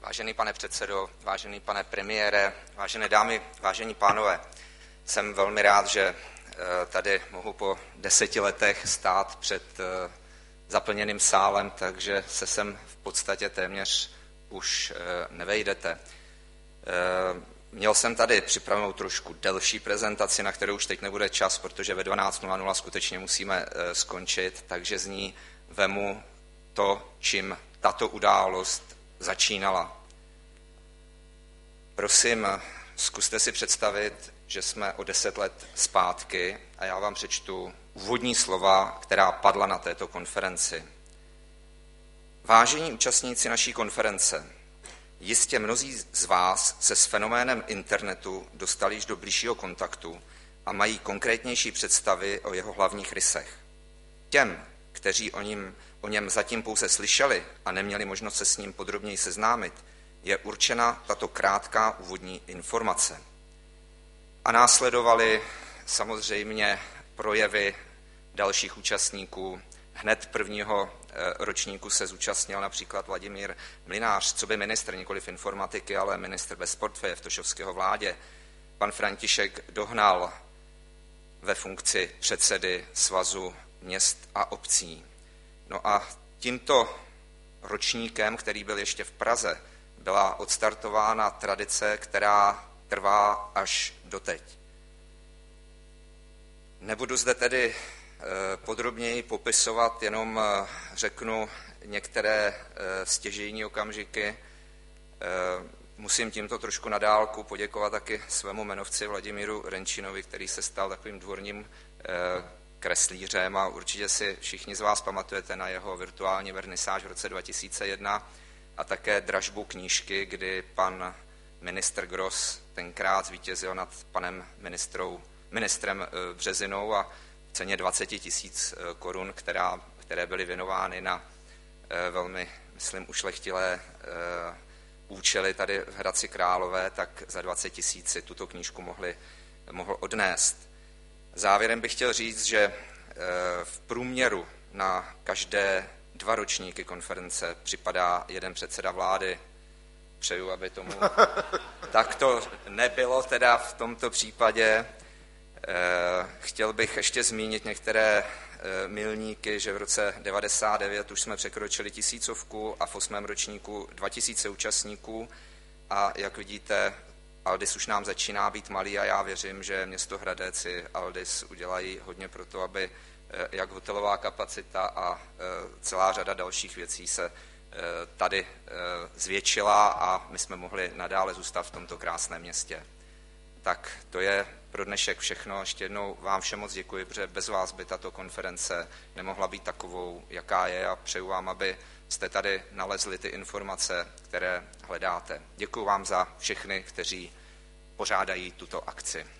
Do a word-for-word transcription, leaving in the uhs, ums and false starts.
Vážený pane předsedo, vážený pane premiére, vážené dámy, vážení pánové, jsem velmi rád, že tady mohu po deseti letech stát před zaplněným sálem, takže se sem v podstatě téměř už nevejdete. Měl jsem tady připravenou trošku delší prezentaci, na kterou už teď nebude čas, protože ve dvanáct nula nula skutečně musíme skončit, takže z ní vemu to, čím tato událost začínala. Prosím, zkuste si představit, že jsme o deset let zpátky a já vám přečtu úvodní slova, která padla na této konferenci. Vážení účastníci naší konference, jistě mnozí z vás se s fenoménem internetu dostali již do bližšího kontaktu a mají konkrétnější představy o jeho hlavních rysech. Těm, kteří o něm, o něm zatím pouze slyšeli a neměli možnost se s ním podrobněji seznámit, je určena tato krátká úvodní informace. A následovaly samozřejmě projevy dalších účastníků. Hned prvního ročníku se zúčastnil například Vladimír Mlynář, co by ministr, nikoliv informatiky, ale ministr bez portfeje v Tošovského vládě. Pan František Dohnal ve funkci předsedy Svazu měst a obcí. No a tímto ročníkem, který byl ještě v Praze, byla odstartována tradice, která trvá až doteď. Nebudu zde tedy podrobněji popisovat, jenom řeknu některé stěžejní okamžiky. Musím tímto trošku na dálku poděkovat taky svému jmenovci Vladimíru Renčinovi, který se stal takovým dvorním kreslířem a určitě si všichni z vás pamatujete na jeho virtuální vernisáž v roce dva tisíce jedna a také dražbu knížky, kdy pan ministr Gross tenkrát zvítězil nad panem ministrou, ministrem Březinou a v ceně dvacet tisíc korun, která, které byly věnovány na velmi, myslím, ušlechtilé účely tady v Hradci Králové, tak za dvacet tisíc si tuto knížku mohli, mohl odnést. Závěrem bych chtěl říct, že v průměru na každé dva ročníky konference připadá jeden předseda vlády. Přeju, aby tomu takto nebylo teda v tomto případě. Chtěl bych ještě zmínit některé milníky, že v roce devadesát devět už jsme překročili tisícovku a v osmém ročníku dva tisíce účastníků a jak vidíte, Aldis už nám začíná být malý a já věřím, že město Hradec i Aldis udělají hodně pro to, aby jak hotelová kapacita a celá řada dalších věcí se tady zvětšila a my jsme mohli nadále zůstat v tomto krásném městě. Tak to je pro dnešek všechno. Ještě jednou vám všem moc děkuji, protože bez vás by tato konference nemohla být takovou, jaká je a přeju vám, aby jste tady nalezli ty informace, které hledáte. Děkuji vám za všechny, kteří pořádají tuto akci.